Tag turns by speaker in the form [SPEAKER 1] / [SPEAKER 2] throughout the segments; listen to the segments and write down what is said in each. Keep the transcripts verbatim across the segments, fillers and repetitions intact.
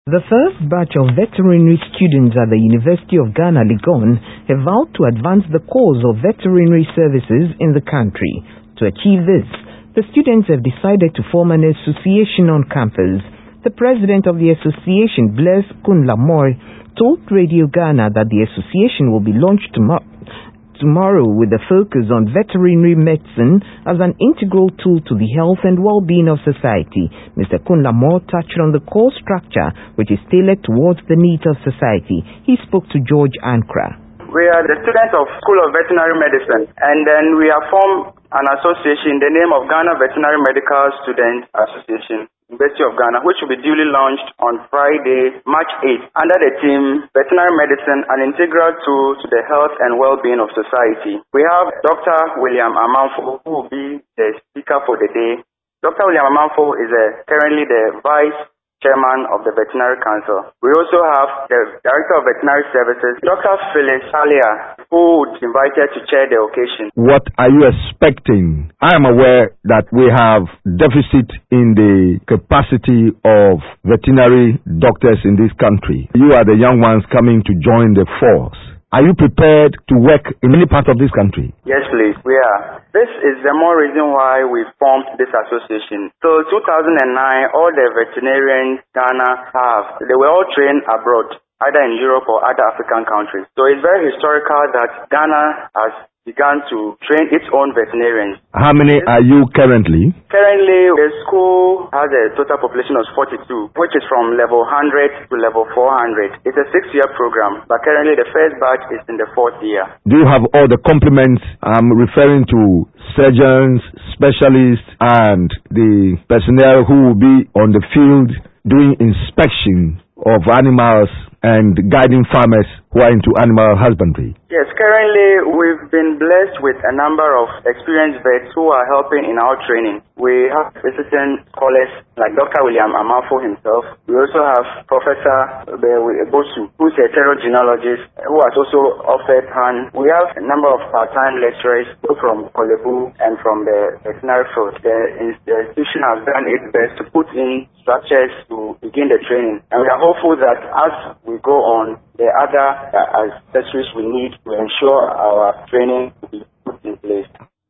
[SPEAKER 1] The first batch of veterinary students at the University of Ghana, Legon, have vowed to advance the cause of veterinary services in the country. To achieve this, the students have decided to form an association on campus. The president of the association, Blaise Koun-Lamour, told Radio Ghana that the association will be launched tomorrow. Tomorrow with a focus on veterinary medicine as an integral tool to the health and well-being of society. Mister Koun-Lamour touched on the core structure which is tailored towards the needs of society. He spoke to George Ankra.
[SPEAKER 2] We are the students of School of Veterinary Medicine, and then we have formed an association in the name of Ghana Veterinary Medical Students Association, University of Ghana, which will be duly launched on Friday, March eighth, under the theme Veterinary Medicine, an integral tool to the health and well-being of society. We have Doctor William Amanfo, who will be the speaker for the day. Doctor William Amanfo is uh, currently the Vice Chairman of the Veterinary Council. We also have the Director of Veterinary Services, Doctor Phyllis Salia, who is invited to chair the occasion.
[SPEAKER 3] What are you expecting? I am aware that we have deficit in the capacity of veterinary doctors in this country. You are the young ones coming to join the force. Are you prepared to work in any part of this country?
[SPEAKER 2] Yes, please. We are. This is the more reason why we formed this association. So, two thousand nine, all the veterinarians Ghana have, they were all trained abroad, either in Europe or other African countries. So, it's very historical that Ghana has begun to train its own veterinarians.
[SPEAKER 3] How many are you currently?
[SPEAKER 2] Currently, the school has a total population of forty-two, which is from level one hundred to level four hundred. It's a six-year program, but currently the first batch is in the fourth year.
[SPEAKER 3] Do you have all the complements? I'm referring to surgeons, specialists, and the personnel who will be on the field doing inspection of animals and guiding farmers who are into animal husbandry.
[SPEAKER 2] Yes, currently we've been blessed with a number of experienced vets who are helping in our training. We have visiting scholars like Doctor William Amanfo himself. We also have Professor Bosu, who's a pterogenologist, who has also offered hand. We have a number of part-time lecturers, both from Kolebu and from the veterinary field. The institution has done its best to put in structures to begin the training. And we are hopeful that as we go on, the other uh, accessories we need to ensure our training will be put in place.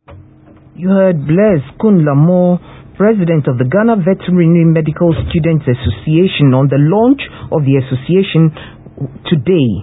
[SPEAKER 1] You heard Blaise Koun-Lamour, President of the Ghana Veterinary Medical Students Association, on the launch of the association today.